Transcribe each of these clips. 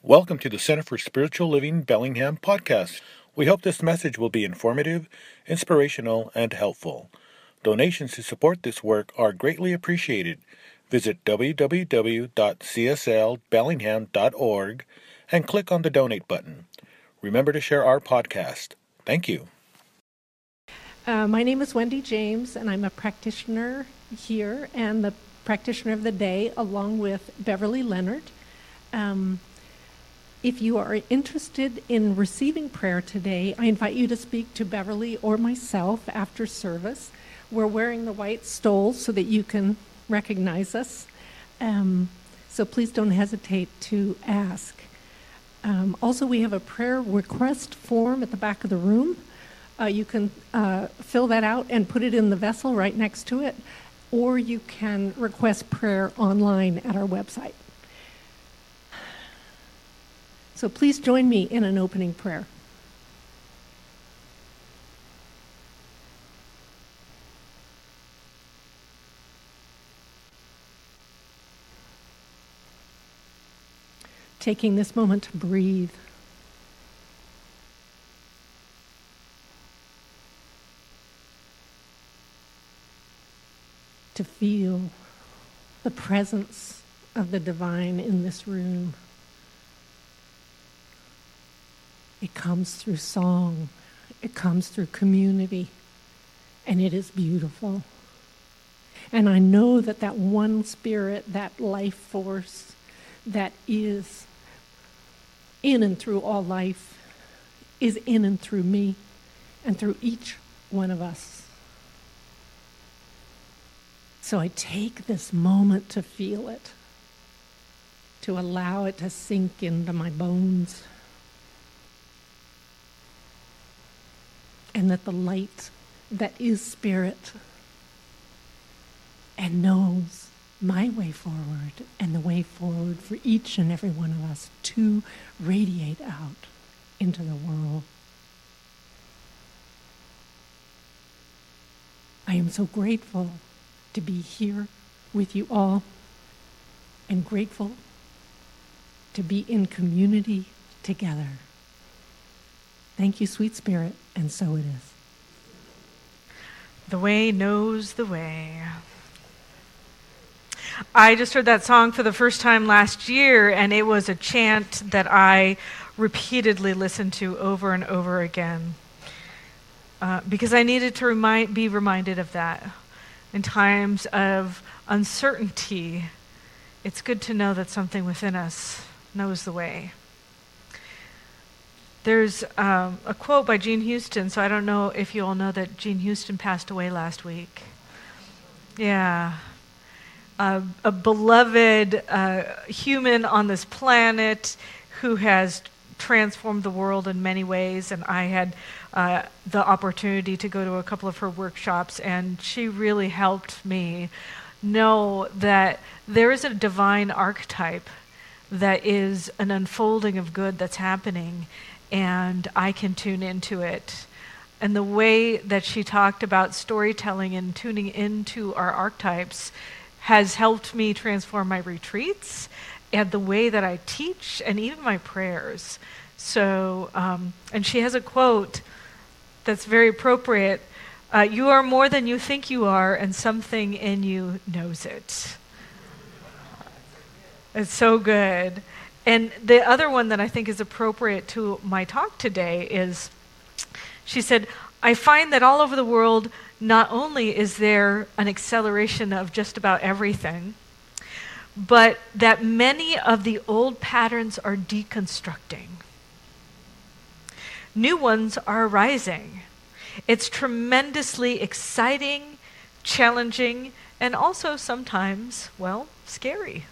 Welcome to the Center for Spiritual Living Bellingham podcast. We hope this message will be informative, inspirational, and helpful. Donations to support this work are greatly appreciated. Visit www.cslbellingham.org and click on the donate button. Remember to share our podcast. Thank you. My name is Wendy James, and I'm a practitioner here and the practitioner of the day, along with Beverly Leonard. If you are interested in receiving prayer today, I invite you to speak to Beverly or myself after service. We're wearing the white stoles so that you can recognize us. So please don't hesitate to ask. Also, we have a prayer request form at the back of the room. You can fill that out and put it in the vessel right next to it, or you can request prayer online at our website. So please join me in an opening prayer. Taking this moment to breathe. To feel the presence of the divine in this room. It comes through song, it comes through community, and it is beautiful. And I know that that one spirit, that life force that is in and through all life, is in and through me and through each one of us. So I take this moment to feel it, to allow it to sink into my bones. And that the light that is spirit and knows my way forward and the way forward for each and every one of us to radiate out into the world. I am so grateful to be here with you all and grateful to be in community together. Thank you, sweet spirit, and so it is. The way knows the way. I just heard that song for the first time last year, and it was a chant that I repeatedly listened to over and over again because I needed to be reminded of that. In times of uncertainty, it's good to know that something within us knows the way. There's a quote by Jean Houston, so I don't know if you all know that Jean Houston passed away last week. Yeah. A beloved human on this planet who has transformed the world in many ways, and I had the opportunity to go to a couple of her workshops, and she really helped me know that there is a divine archetype that is an unfolding of good that's happening, and I can tune into it. And the way that she talked about storytelling and tuning into our archetypes has helped me transform my retreats and the way that I teach and even my prayers. So, and she has a quote that's very appropriate. You are more than you think you are, and something in you knows it. It's so good. And the other one that I think is appropriate to my talk today is, she said, I find that all over the world, not only is there an acceleration of just about everything, but that many of the old patterns are deconstructing. New ones are arising. It's tremendously exciting, challenging, and also sometimes, well, scary.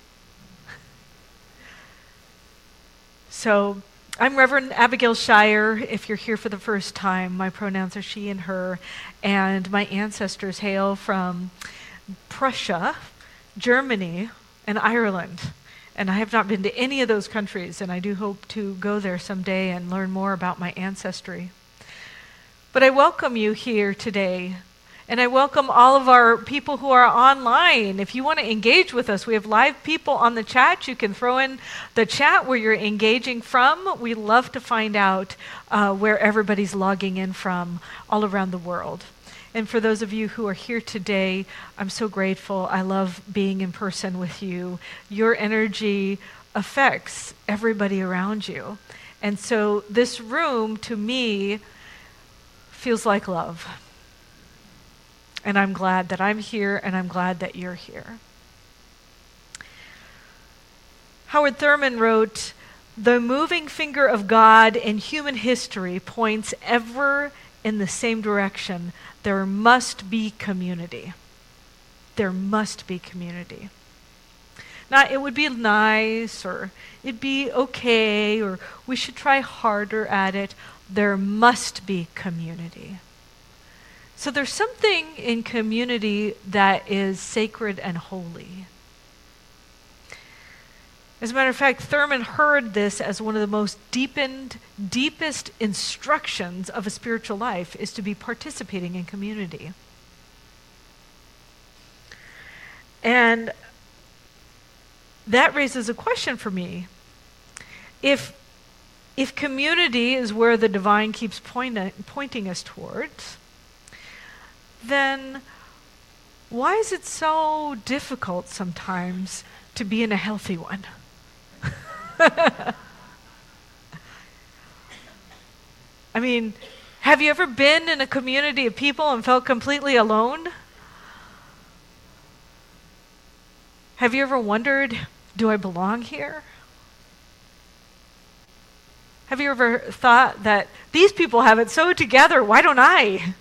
So I'm Reverend Abigail Shire. If you're here for the first time, my pronouns are she and her, and my ancestors hail from Prussia, Germany, and Ireland. And I have not been to any of those countries, and I do hope to go there someday and learn more about my ancestry. But I welcome you here today And I welcome all of our people who are online. If you want to engage with us, we have live people on the chat. You can throw in the chat where you're engaging from. We love to find out where everybody's logging in from all around the world. And for those of you who are here today, I'm so grateful. I love being in person with you. Your energy affects everybody around you. And so this room, to me, feels like love. And I'm glad that I'm here, and I'm glad that you're here. Howard Thurman wrote, "The moving finger of God in human history points ever in the same direction. There must be community. There must be community." Now, it would be nice, or it'd be okay, or we should try harder at it. There must be community. So there's something in community that is sacred and holy. As a matter of fact, Thurman heard this as one of the most deepest instructions of a spiritual life is to be participating in community. And that raises a question for me. If community is where the divine keeps pointing us towards, then why is it so difficult sometimes to be in a healthy one? I mean, have you ever been in a community of people and felt completely alone? Have you ever wondered, do I belong here? Have you ever thought that these people have it so together, why don't I?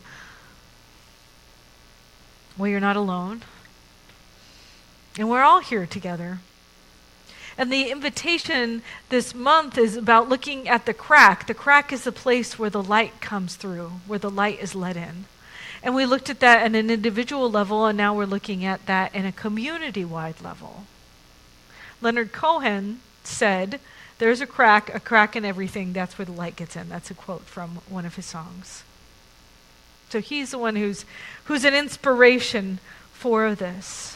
Well, you're not alone. And we're all here together. And the invitation this month is about looking at the crack. The crack is the place where the light comes through, where the light is let in. And we looked at that at an individual level, and now we're looking at that in a community-wide level. Leonard Cohen said, "There's a crack in everything, that's where the light gets in." That's a quote from one of his songs. So he's the one who's an inspiration for this.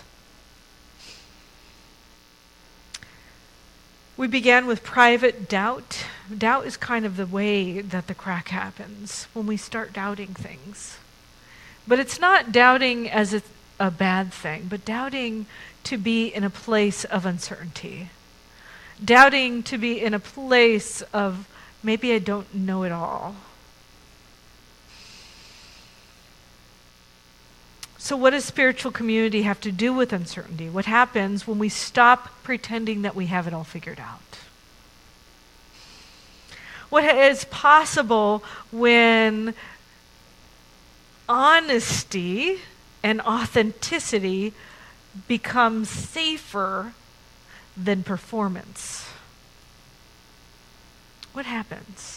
We began with private doubt. Doubt is kind of the way that the crack happens, when we start doubting things. But it's not doubting as a bad thing, but doubting to be in a place of uncertainty. Doubting to be in a place of, maybe I don't know it all. So what does spiritual community have to do with uncertainty? What happens when we stop pretending that we have it all figured out? What is possible when honesty and authenticity becomes safer than performance? What happens?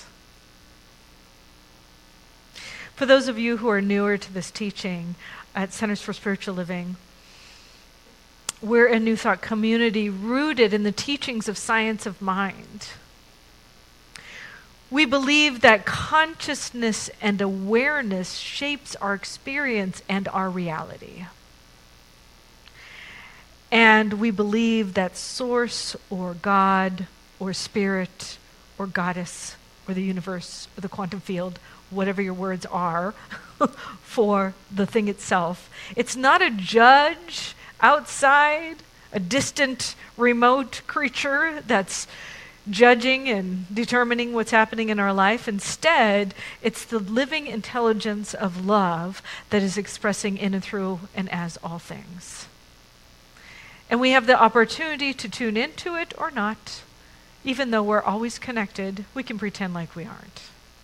For those of you who are newer to this teaching, at Centers for Spiritual Living, we're a New Thought community rooted in the teachings of science of mind. We believe that consciousness and awareness shapes our experience and our reality. And we believe that source or God or spirit or goddess or the universe or the quantum field, whatever your words are, for the thing itself. It's not a judge outside, a distant, remote creature that's judging and determining what's happening in our life. Instead, it's the living intelligence of love that is expressing in and through and as all things. And we have the opportunity to tune into it or not. Even though we're always connected, we can pretend like we aren't.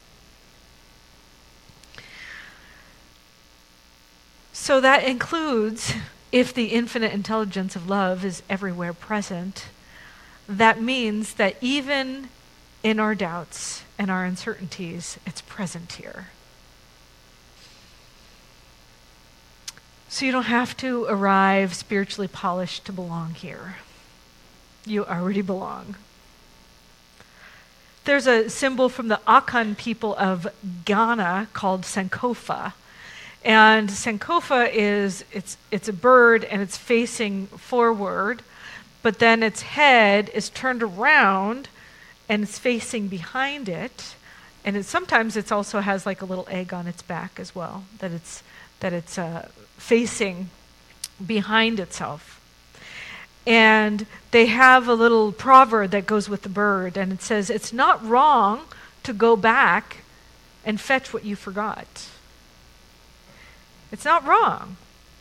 So that includes, if the infinite intelligence of love is everywhere present, that means that even in our doubts and our uncertainties, it's present here. So you don't have to arrive spiritually polished to belong here. You already belong. There's a symbol from the Akan people of Ghana called Sankofa. And Sankofa it's a bird and it's facing forward, but then its head is turned around and it's facing behind it. And sometimes it also has like a little egg on its back as well, that it's facing behind itself. And they have a little proverb that goes with the bird, and it says, "It's not wrong to go back and fetch what you forgot." It's not wrong.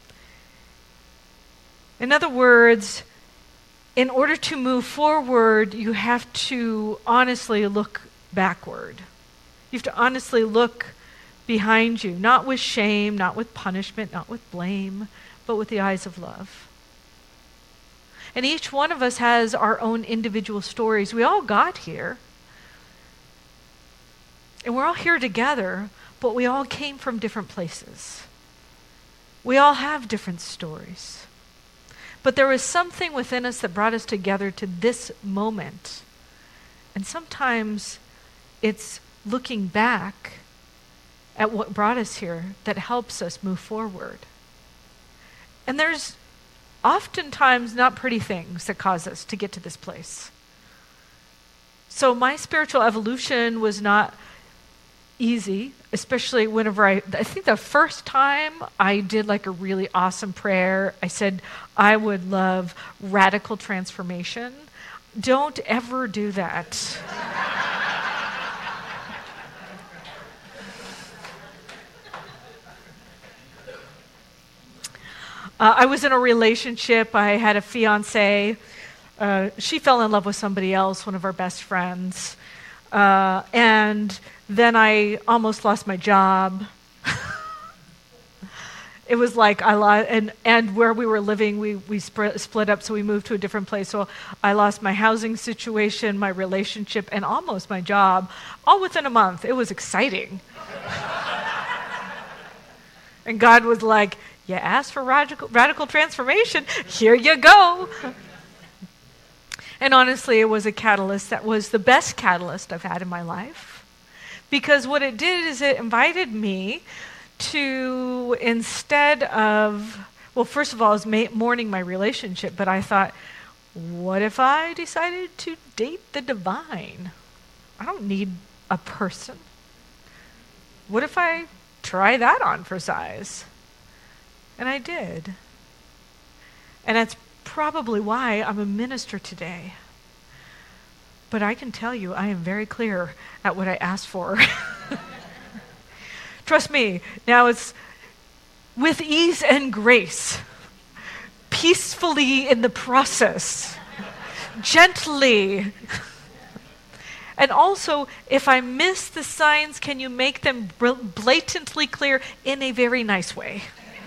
In other words, in order to move forward, you have to honestly look backward. You have to honestly look behind you, not with shame, not with punishment, not with blame, but with the eyes of love. And each one of us has our own individual stories. We all got here. And we're all here together, but we all came from different places. We all have different stories. But there was something within us that brought us together to this moment. And sometimes it's looking back at what brought us here that helps us move forward. And there's oftentimes not pretty things that cause us to get to this place. So my spiritual evolution was not easy, especially whenever I think the first time I did like a really awesome prayer, I said, I would love radical transformation. Don't ever do that. I was in a relationship. I had a fiance. She fell in love with somebody else, one of our best friends. And then I almost lost my job. It was like I lost, and where we were living, we split up, so we moved to a different place. So I lost my housing situation, my relationship, and almost my job, all within a month. It was exciting. And God was like, "You asked for radical transformation. Here you go." And honestly, it was a catalyst that was the best catalyst I've had in my life. Because what it did is it invited me to, instead of, well, first of all, I was mourning my relationship, but I thought, what if I decided to date the divine? I don't need a person. What if I try that on for size? And I did. And that's probably why I'm a minister today. But I can tell you, I am very clear at what I asked for. Trust me, now it's with ease and grace, peacefully in the process, gently. And also, if I miss the signs, can you make them blatantly clear in a very nice way?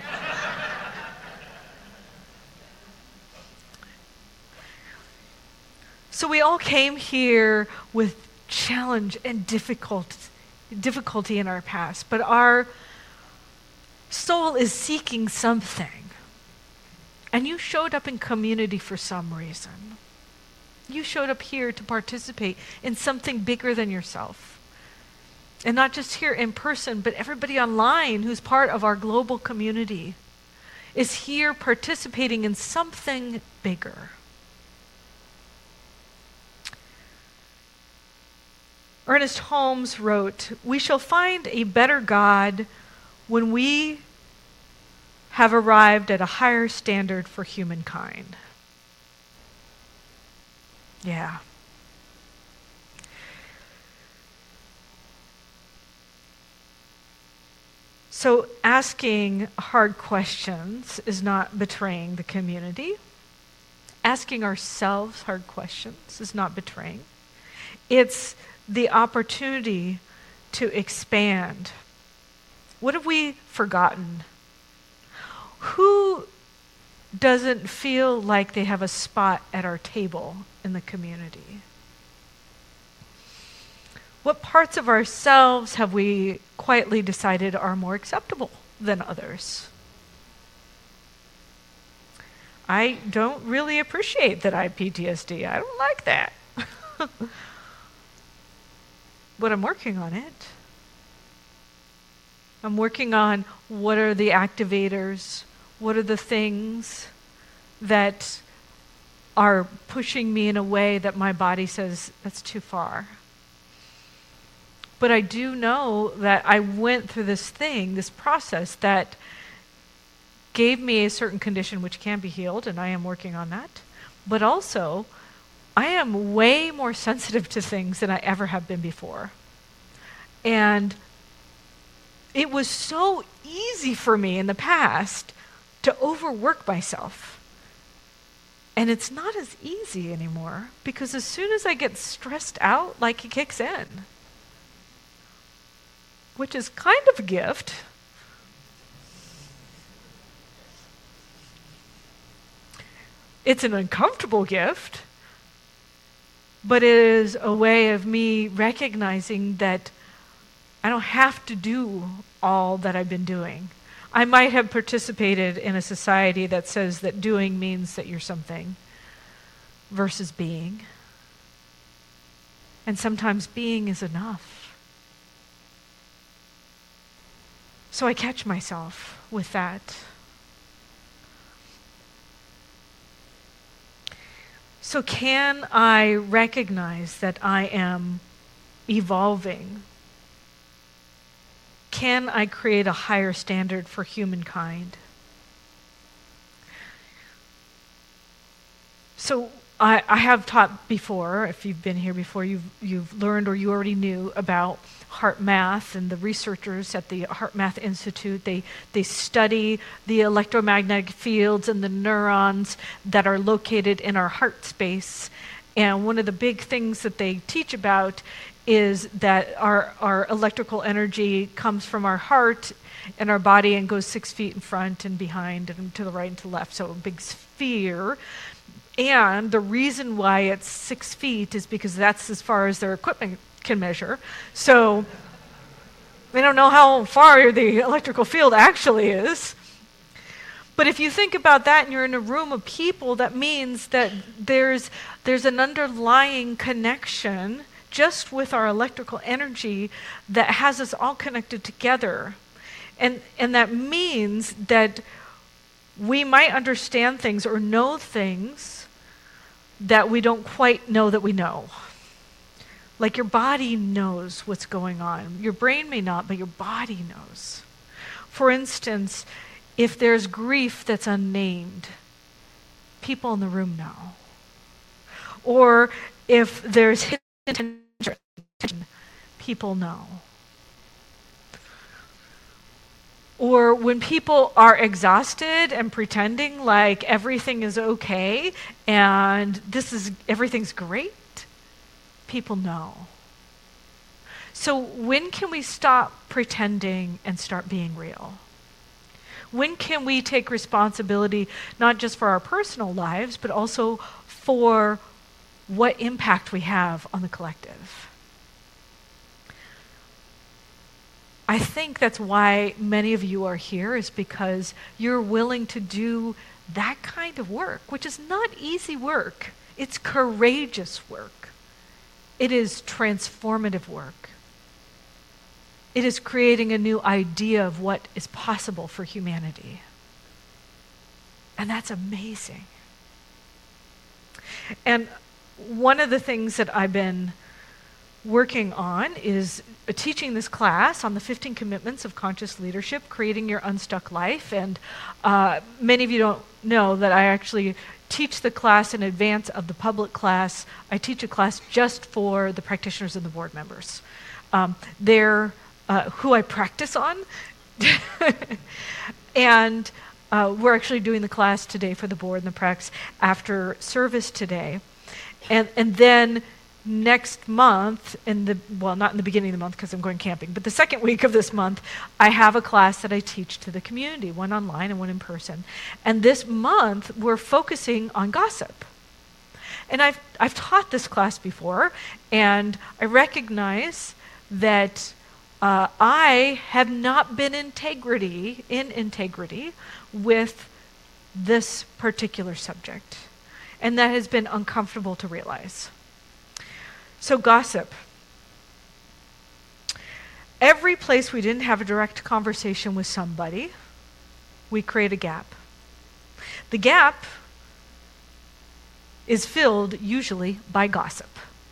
So we all came here with challenge and difficulty in our past, but our soul is seeking something. And you showed up in community for some reason. You showed up here to participate in something bigger than yourself. And not just here in person, but everybody online who's part of our global community is here participating in something bigger. Ernest Holmes wrote, "We shall find a better God when we have arrived at a higher standard for humankind." Yeah. So asking hard questions is not betraying the community. Asking ourselves hard questions is not betraying. It's the opportunity to expand. What have we forgotten? Who doesn't feel like they have a spot at our table in the community? What parts of ourselves have we quietly decided are more acceptable than others? I don't really appreciate that I have PTSD. I don't like that. But I'm working on it. I'm working on what are the activators, what are the things that are pushing me in a way that my body says, that's too far. But I do know that I went through this process that gave me a certain condition which can be healed, and I am working on that. But also, I am way more sensitive to things than I ever have been before. And it was so easy for me in the past to overwork myself. And it's not as easy anymore, because as soon as I get stressed out, like it kicks in. Which is kind of a gift. It's an uncomfortable gift, but it is a way of me recognizing that I don't have to do all that I've been doing. I might have participated in a society that says that doing means that you're something versus being. And sometimes being is enough. So I catch myself with that. So can I recognize that I am evolving? Can I create a higher standard for humankind? So I have taught before, if you've been here before, you've learned or you already knew about HeartMath, and the researchers at the HeartMath Institute, they study the electromagnetic fields and the neurons that are located in our heart space. And one of the big things that they teach about is that our electrical energy comes from our heart and our body and goes 6 feet in front and behind and to the right and to the left, so a big sphere. And the reason why it's 6 feet is because that's as far as their equipment can measure. So they don't know how far the electrical field actually is. But if you think about that and you're in a room of people, that means that there's an underlying connection just with our electrical energy that has us all connected together. And that means that we might understand things or know things that we don't quite know that we know. Like your body knows what's going on. Your brain may not, but your body knows. For instance, if there's grief that's unnamed, people in the room know. Or if there's hidden tension, people know. Or when people are exhausted and pretending like everything is okay and everything's great, people know. So when can we stop pretending and start being real? When can we take responsibility not just for our personal lives, but also for what impact we have on the collective? I think that's why many of you are here, is because you're willing to do that kind of work, which is not easy work. It's courageous work. It is transformative work. It is creating a new idea of what is possible for humanity. And that's amazing. And one of the things that I've been working on is teaching this class on the 15 commitments of conscious leadership, creating your unstuck life. And many of you don't know that I actually teach the class in advance of the public class. I teach a class just for the practitioners and the board members. They're who I practice on. And we're actually doing the class today for the board and the pracs after service today. And then next month, not in the beginning of the month because I'm going camping, but the second week of this month, I have a class that I teach to the community, one online and one in person. And this month, we're focusing on gossip. And I've taught this class before, and I recognize that I have not been in integrity with this particular subject. And that has been uncomfortable to realize. So gossip. Every place we didn't have a direct conversation with somebody, we create a gap. The gap is filled usually by gossip.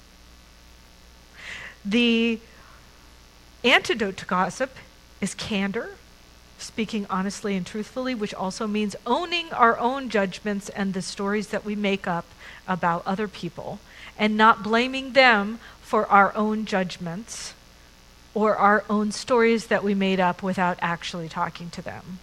The antidote to gossip is candor, speaking honestly and truthfully, which also means owning our own judgments and the stories that we make up about other people, and not blaming them for our own judgments or our own stories that we made up without actually talking to them.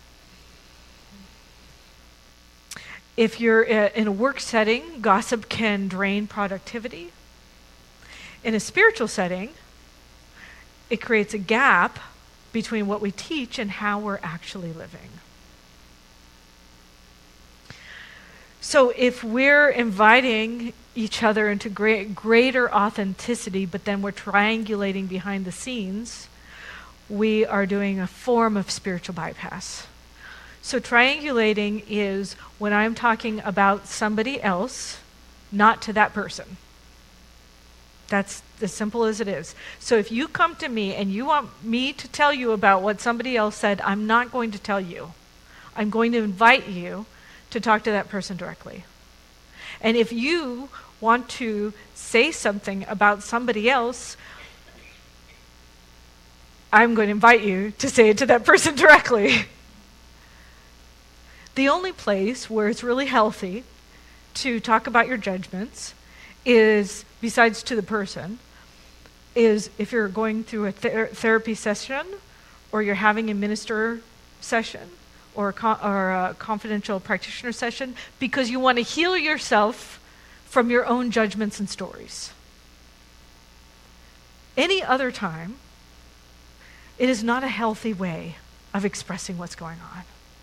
If you're in a work setting, gossip can drain productivity. In a spiritual setting, it creates a gap between what we teach and how we're actually living. So if we're inviting each other into greater authenticity, but then we're triangulating behind the scenes, we are doing a form of spiritual bypass. So triangulating is when I'm talking about somebody else, not to that person. That's as simple as it is. So if you come to me and you want me to tell you about what somebody else said, I'm not going to tell you. I'm going to invite you to talk to that person directly. And if you want to say something about somebody else, I'm going to invite you to say it to that person directly. The only place where it's really healthy to talk about your judgments is, besides to the person, is if you're going through a therapy session, or you're having a minister session, or a confidential practitioner session, because you want to heal yourself from your own judgments and stories. Any other time, it is not a healthy way of expressing what's going on.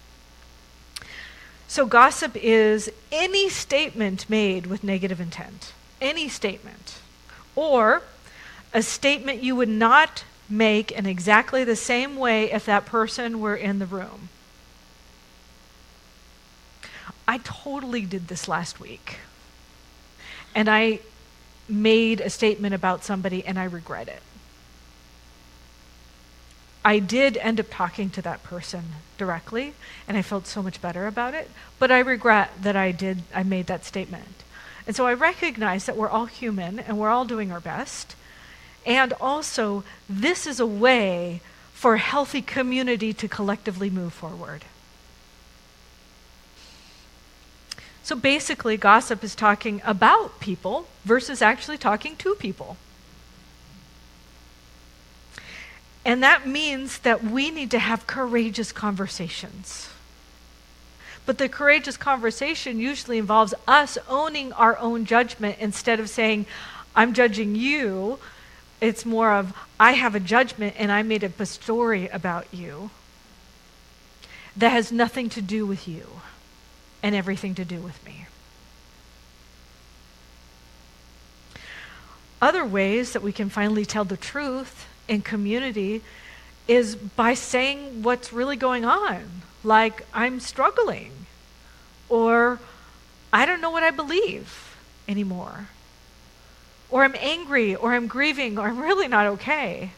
So gossip is any statement made with negative intent. Any statement. Or a statement you would not make in exactly the same way if that person were in the room. I totally did this last week. And I made a statement about somebody and I regret it. I did end up talking to that person directly, and I felt so much better about it, but I regret that I made that statement. And so I recognize that we're all human and we're all doing our best. And also, this is a way for a healthy community to collectively move forward. So basically, gossip is talking about people versus actually talking to people. And that means that we need to have courageous conversations. But the courageous conversation usually involves us owning our own judgment instead of saying, I'm judging you. It's more of, I have a judgment and I made up a story about you that has nothing to do with you and everything to do with me. Other ways that we can finally tell the truth in community is by saying what's really going on. Like, I'm struggling, or I don't know what I believe anymore, or I'm angry, or I'm grieving, or I'm really not okay.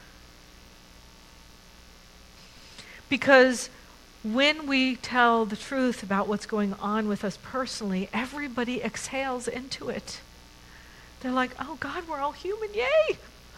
Because when we tell the truth about what's going on with us personally, everybody exhales into it. They're like, oh God, we're all human, yay!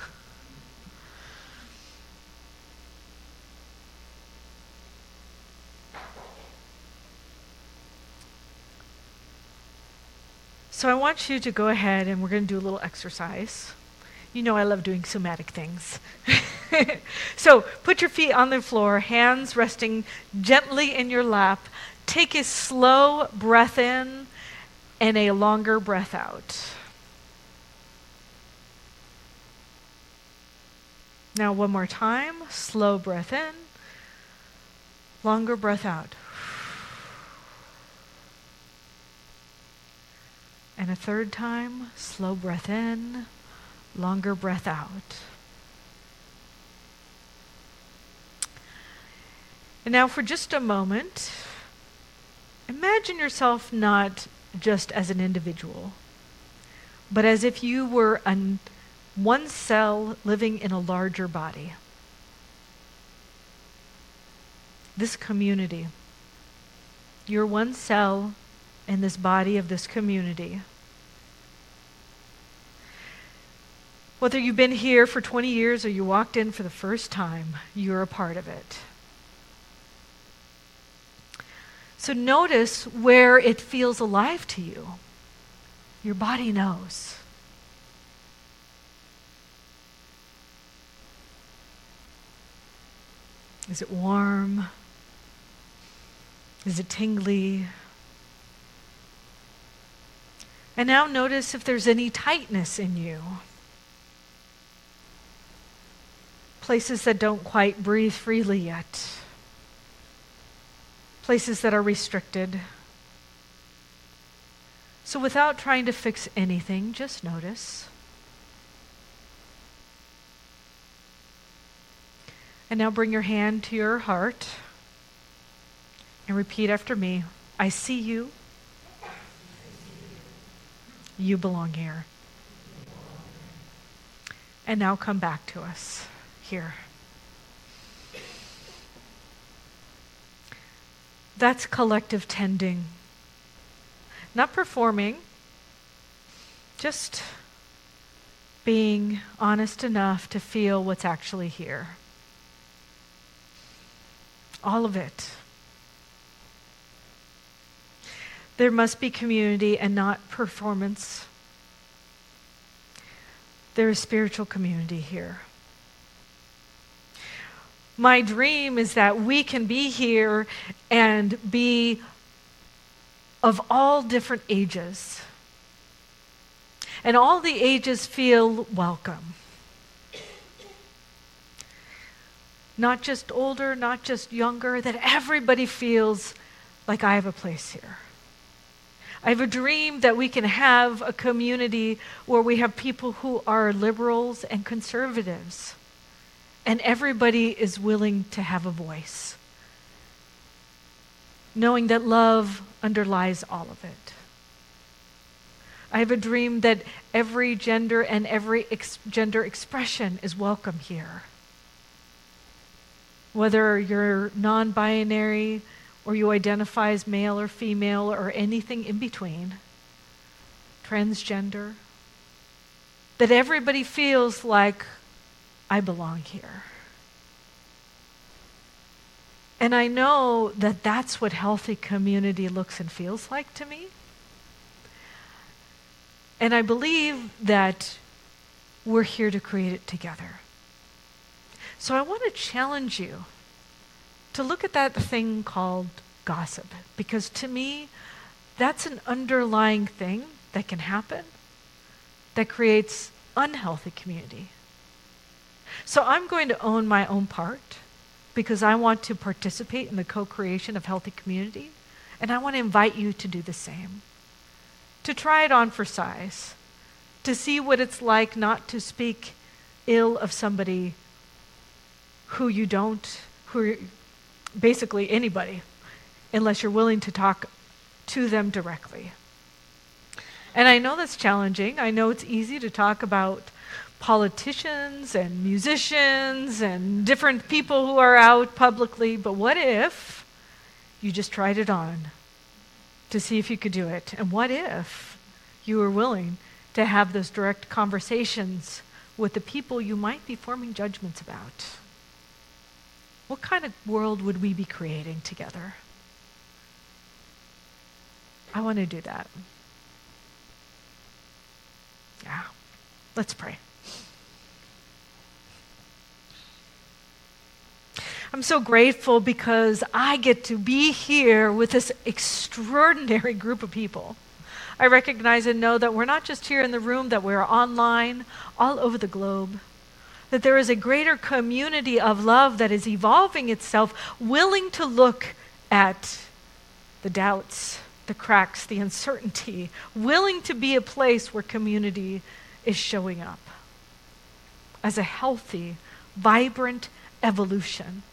So I want you to go ahead and we're going to do a little exercise. You know I love doing somatic things. So put your feet on the floor, hands resting gently in your lap. Take a slow breath in and a longer breath out. Now one more time, slow breath in, longer breath out. And a third time, slow breath in, longer breath out. And now for just a moment, imagine yourself not just as an individual, but as if you were one cell living in a larger body. This community. You're one cell in this body of this community. Whether you've been here for 20 years or you walked in for the first time, you're a part of it. So notice where it feels alive to you. Your body knows. Is it warm? Is it tingly? And now notice if there's any tightness in you. Places that don't quite breathe freely yet. Places that are restricted. So without trying to fix anything, just notice. And now bring your hand to your heart and repeat after me. I see you. You belong here. And now come back to us here. That's collective tending. Not performing, just being honest enough to feel what's actually here. All of it. There must be community and not performance. There is spiritual community here. My dream is that we can be here and be of all different ages. And all the ages feel welcome. Not just older, not just younger, that everybody feels like I have a place here. I have a dream that we can have a community where we have people who are liberals and conservatives, and everybody is willing to have a voice, knowing that love underlies all of it. I have a dream that every gender and every gender expression is welcome here. Whether you're non-binary or you identify as male or female or anything in between, transgender, that everybody feels like I belong here. And I know that that's what healthy community looks and feels like to me. And I believe that we're here to create it together. So I want to challenge you to look at that thing called gossip, because to me, that's an underlying thing that can happen that creates unhealthy community. So I'm going to own my own part because I want to participate in the co-creation of healthy community, and I want to invite you to do the same. To try it on for size, to see what it's like not to speak ill of somebody who basically anybody, unless you're willing to talk to them directly. And I know that's challenging. I know it's easy to talk about politicians and musicians and different people who are out publicly, but what if you just tried it on to see if you could do it? And what if you were willing to have those direct conversations with the people you might be forming judgments about? What kind of world would we be creating together? I want to do that. Yeah. Let's pray. I'm so grateful because I get to be here with this extraordinary group of people. I recognize and know that we're not just here in the room, that we're online, all over the globe. That there is a greater community of love that is evolving itself, willing to look at the doubts, the cracks, the uncertainty, willing to be a place where community is showing up as a healthy, vibrant evolution.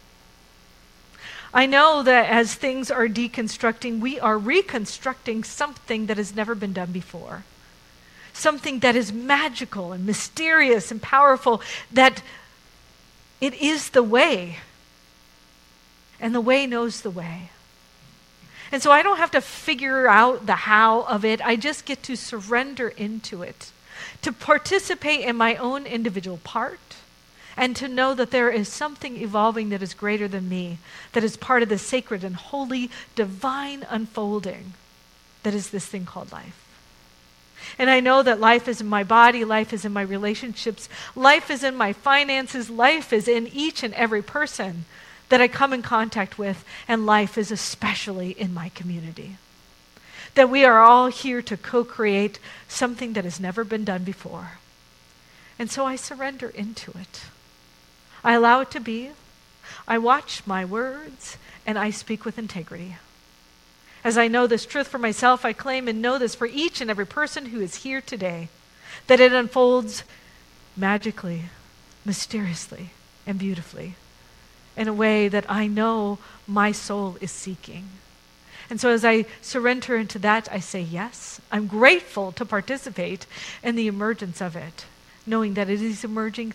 I know that as things are deconstructing, we are reconstructing something that has never been done before. something that is magical and mysterious and powerful, that it is the way, and the way knows the way. And so I don't have to figure out the how of it. I just get to surrender into it, to participate in my own individual part, and to know that there is something evolving that is greater than me, that is part of the sacred and holy divine unfolding that is this thing called life. And I know that life is in my body, life is in my relationships, life is in my finances, life is in each and every person that I come in contact with, and life is especially in my community. That we are all here to co-create something that has never been done before. And so I surrender into it. I allow it to be. I watch my words, and I speak with integrity. As I know this truth for myself, I claim and know this for each and every person who is here today, that it unfolds magically, mysteriously, and beautifully in a way that I know my soul is seeking. And so as I surrender into that, I say yes. I'm grateful to participate in the emergence of it, knowing that it is emerging